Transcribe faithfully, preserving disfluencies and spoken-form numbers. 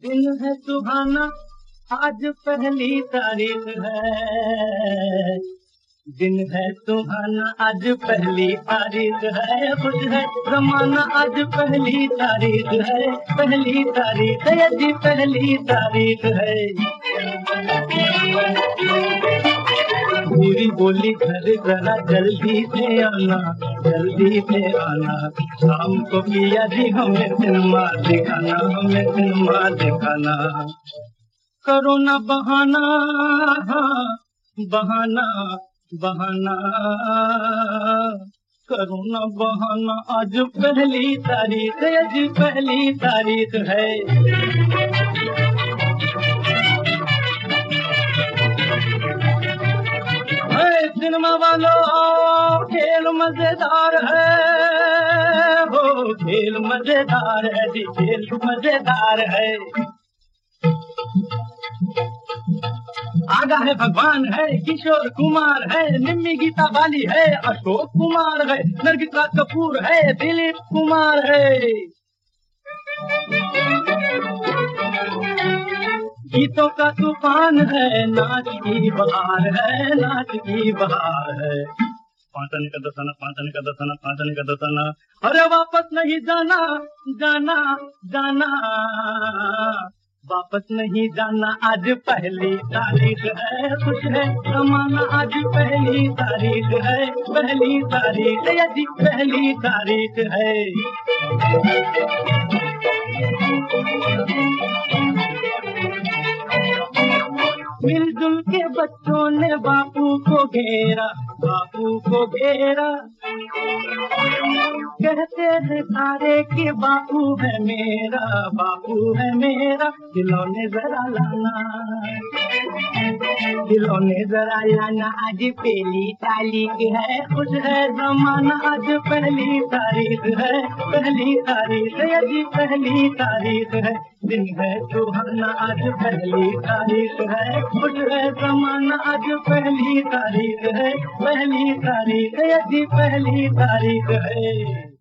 दिन है सुहाना आज पहली तारीख है। दिन है सुहाना आज पहली तारीख है। खुश है जमाना आज पहली तारीख है। पहली तारीख है जी पहली तारीख है। पूरी बोली घर जरा जल्दी से आना, जल्दी से आना। शाम को पिया जी हमें सिनेमा दिखाना, हमें सिनेमा दिखाना। करो ना बहाना, हाँ बहाना बहाना, करो ना बहाना। आज पहली तारीख है, आज पहली तारीख है। सिनेमा वालों खेल मजेदार है, हो खेल मजेदार है जी, खेल मजेदार है। आगा है भगवान है, किशोर कुमार है, निम्मी गीता बाली है, अशोक कुमार है, नरगिस राज कपूर है, दिलीप कुमार है। गीतों का तूफान है, नाच की बहार है, नाच की बहार है। पांचन का दसना, पांचन का दसना, पांचन का दसना। अरे वापस नहीं जाना, जाना जाना, वापस नहीं जाना। आज पहली तारीख है, खुश है जमाना आज पहली तारीख है। पहली तारीख है जी पहली तारीख है। मिलजुल के बच्चों ने बापू को घेरा, बापू को घेरा। कहते हैं सारे कि बापू है मेरा, बापू है मेरा। खिलौने जरा लाना, खिलौने जरा लाना। आज पहली तारीख है, खुश है जमाना आज पहली तारीख है। पहली तारीख है जी पहली तारीख है। दिन है सुहाना आज पहली तारीख है। खुश है जमाना आज पहली तारीख है। पहली तारीख है जी पहली तारीख है।